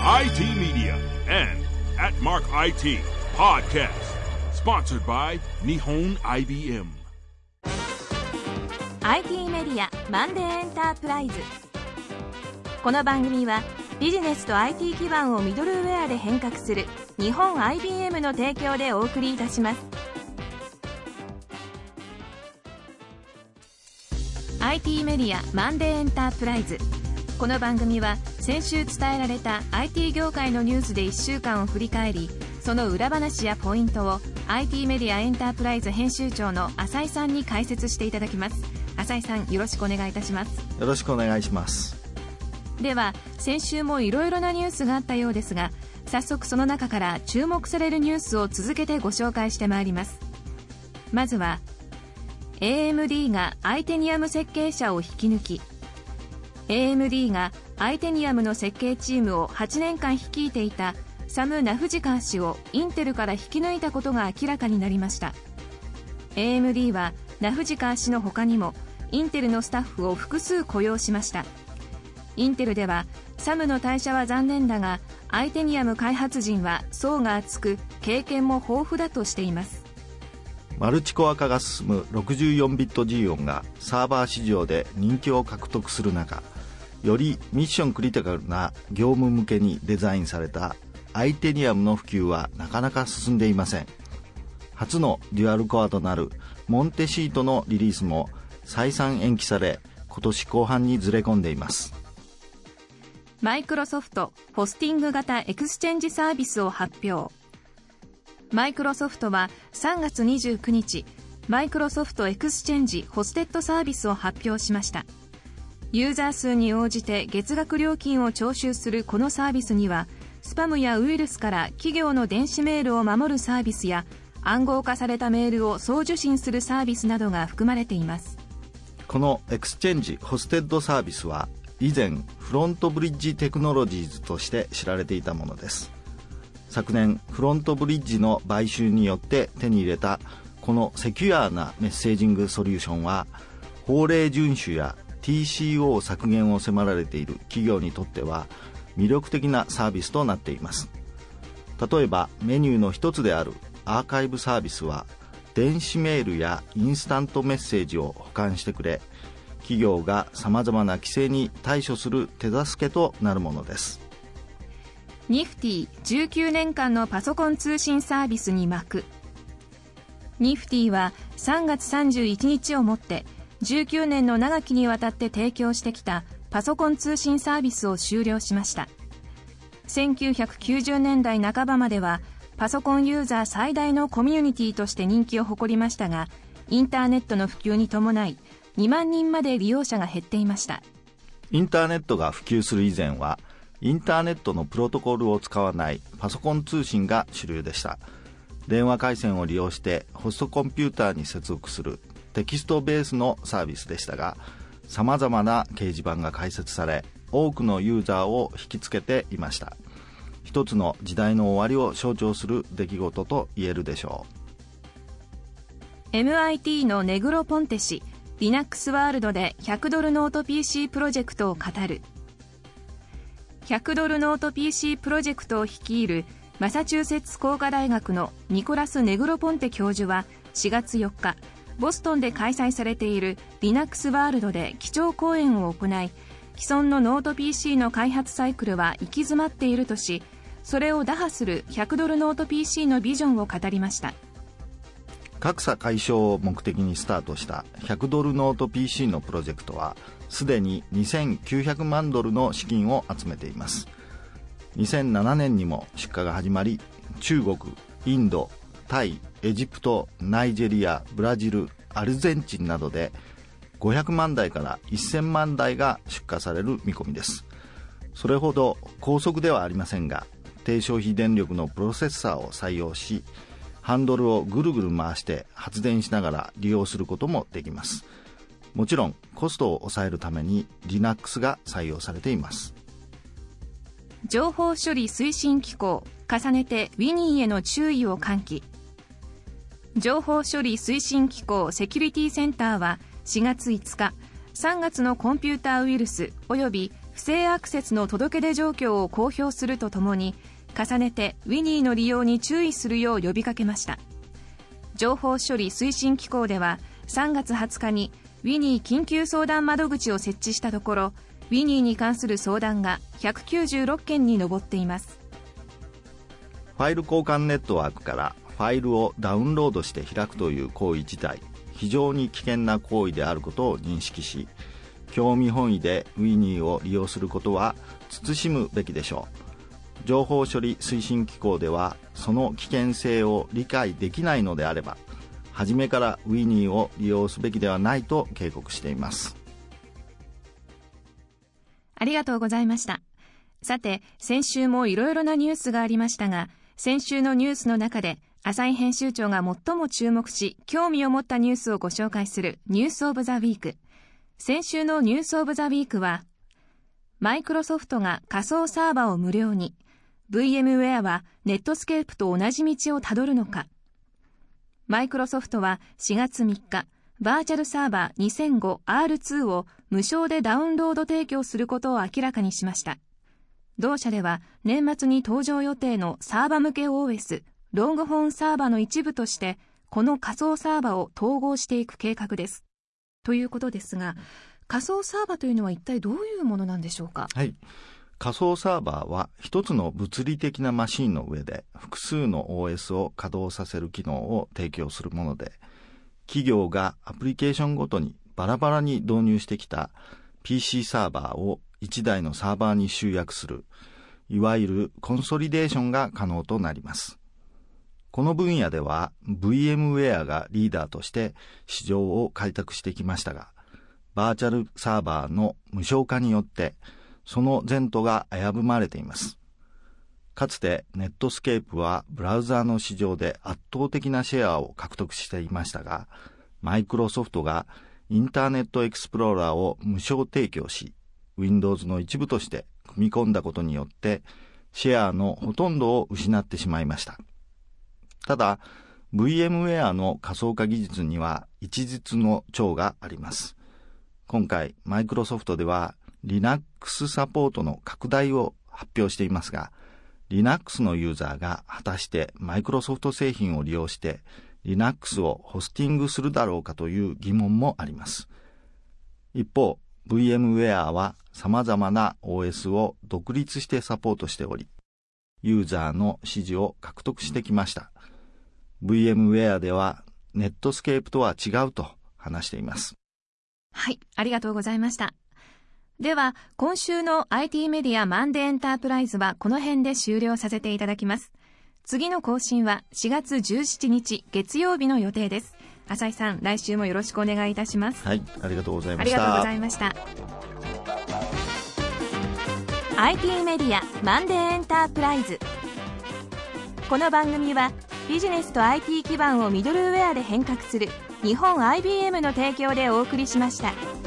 IT Media and at Mark IT Podcast. Sponsored by Nihon IBM. IT メディアマンデーエンタープライズ。この番組はビジネスと IT 基盤をミドルウェアで変革する日本 IBM の提供でお送りいたします。IT メディアマンデーエンタープライズ。この番組は先週伝えられた IT 業界のニュースで1週間を振り返り、その裏話やポイントを IT メディアエンタープライズ編集長の浅井さんに解説していただきます。浅井さん、よろしくお願いいたします。 よろしくお願いします。 では、先週もいろいろなニュースがあったようですが、早速その中から注目されるニュースを続けてご紹介してまいります。まずは AMD がアイテニアム設計者を引き抜き。 AMD がアイテニアムの設計チームを8年間率いていたサム・ナフジカー氏をインテルから引き抜いたことが明らかになりました。 AMD はナフジカー氏の他にもインテルのスタッフを複数雇用しました。インテルではサムの退社は残念だが、アイテニアム開発陣は層が厚く経験も豊富だとしています。 マルチコア化が進む64ビット G 音がサーバー市場で人気を獲得する中、よりミッションクリティカルな業務向けにデザインされたアイテニアムの普及はなかなか進んでいません。初のデュアルコアとなるモンテシートのリリースも再三延期され、今年後半にずれ込んでいます。 マイクロソフトホスティング型エクスチェンジサービスを発表。マイクロソフトは3月29日、マイクロソフトエクスチェンジホステッドサービスを発表しました。ユーザー数に応じて月額料金を徴収するこのサービスには、スパムやウイルスから企業の電子メールを守るサービスや、暗号化されたメールを送受信するサービスなどが含まれています。 このエクスチェンジホステッドサービスは以前フロントブリッジテクノロジーズとして知られていたものです。昨年フロントブリッジの買収によって手に入れたこのセキュアなメッセージングソリューションは、法令遵守や TCO 削減を迫られている企業にとっては魅力的なサービスとなっています。例えばメニューの一つであるアーカイブサービスは、電子メールやインスタントメッセージを保管してくれ、企業がさまざまな規制に対処する手助けとなるものです。 ニフティ19年間のパソコン通信サービスに幕。ニフティは3月31日をもって19年の長きにわたって提供してきたパソコン通信サービスを終了しました。1990年代半ばまではパソコンユーザー最大のコミュニティとして人気を誇りましたが、インターネットの普及に伴い2万人まで利用者が減っていました。 インターネットが普及する以前は、インターネットのプロトコルを使わないパソコン通信が主流でした。電話回線を利用してホストコンピューターに接続するテキストベースのサービスでしたが、さまざまな掲示板が開設され、多くのユーザーを引きつけていました。一つの時代の終わりを象徴する出来事と言えるでしょう。 MIT のネグロ・ポンテ氏、Linux ワールドで100ドルノート PC プロジェクトを語る。100ドルノート PC プロジェクトを率いるマサチューセッツ工科大学のニコラス・ネグロポンテ教授は4月4日、ボストンで開催されている Linux ワールドで基調講演を行い、既存のノート PC の開発サイクルは行き詰まっているとし、それを打破する100ドルノート PC のビジョンを語りました。 格差解消を目的にスタートした100ドルノート PC のプロジェクトは、すでに2900万ドルの資金を集めています。2007年にも出荷が始まり、中国、インド、タイ、エジプト、ナイジェリア、ブラジル、アルゼンチンなどで500万台から1000万台が出荷される見込みです。それほど高速ではありませんが、低消費電力のプロセッサーを採用し、ハンドルをぐるぐる回して発電しながら利用することもできます。もちろんコストを抑えるために Linux が採用されています。 情報処理推進機構、重ねて Winnie への注意を喚起。情報処理推進機構セキュリティセンターは4月5日、3月のコンピューターウイルスおよび不正アクセスの届け出状況を公表するとともに、重ねてウィニーの利用に注意するよう呼びかけました。情報処理推進機構では3月20日にウィニー緊急相談窓口を設置したところ、ウィニーに関する相談が196件に上っています。 ファイル交換ネットワークからファイルをダウンロードして開くという行為自体、非常に危険な行為であることを認識し、興味本位でウィニーを利用することは慎むべきでしょう。情報処理推進機構では、その危険性を理解できないのであれば、初めからウィニーを利用すべきではないと警告しています。 ありがとうございました。さて、先週もいろいろなニュースがありましたが、先週のニュースの中で浅井編集長が最も注目し興味を持ったニュースをご紹介するニュースオブザウィーク。先週のニュースオブザウィークは、マイクロソフトが仮想サーバを無料に、VMware はネットスケープと同じ道をたどるのか。マイクロソフトは4月3日、バーチャルサーバー 2005R2 を無償でダウンロード提供することを明らかにしました。同社では年末に登場予定のサーバ向け OS、ロングホーンサーバの一部として、この仮想サーバを統合していく計画です。ということですが、仮想サーバというのは一体どういうものなんでしょうか。 はい。仮想サーバーは一つの物理的なマシンの上で複数の OS を稼働させる機能を提供するもので、企業がアプリケーションごとにバラバラに導入してきた PC サーバーを1台のサーバーに集約する、いわゆるコンソリデーションが可能となります。この分野では VMware がリーダーとして市場を開拓してきましたが、バーチャルサーバーの無償化によってその前途が危ぶまれています。かつてネットスケープはブラウザーの市場で圧倒的なシェアを獲得していましたが、マイクロソフトがインターネットエクスプローラーを無償提供し、Windows の一部として組み込んだことによってシェアのほとんどを失ってしまいました。ただ VMware の仮想化技術には一日の長があります。今回マイクロソフトでは Linux サポートの拡大を発表していますが、 Linux のユーザーが果たしてマイクロソフト製品を利用して Linux をホスティングするだろうかという疑問もあります。一方VMware は様々な OS を独立してサポートしており、ユーザーの支持を獲得してきました。VMware ではネットスケープとは違うと話しています。 はい、ありがとうございました。では、今週の IT メディアマンデーエンタープライズはこの辺で終了させていただきます。次の更新は4月17日月曜日の予定です。浅井さん、来週もよろしくお願いいたします。 はい、ありがとうございました。 ありがとうございました。IT メディアマンデーエンタープライズ。この番組はビジネスと IT 基盤をミドルウェアで変革する日本 IBM の提供でお送りしました。